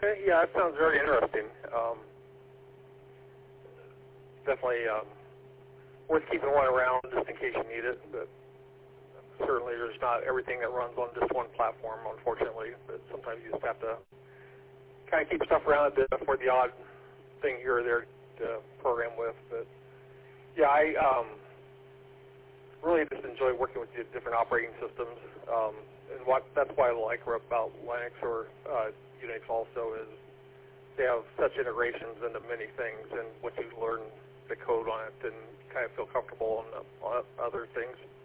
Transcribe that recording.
Okay, yeah, that sounds very interesting. Definitely worth keeping one around just in case you need it, but certainly there's not everything that runs on just one platform, unfortunately, but sometimes you just have to kind of keep stuff around for the odd thing here or there to program with. But yeah, I really just enjoy working with the different operating systems, and that's why I like about Linux or Unix also is they have such integrations into many things, and once you learn the code on it, then kind of feel comfortable on other things.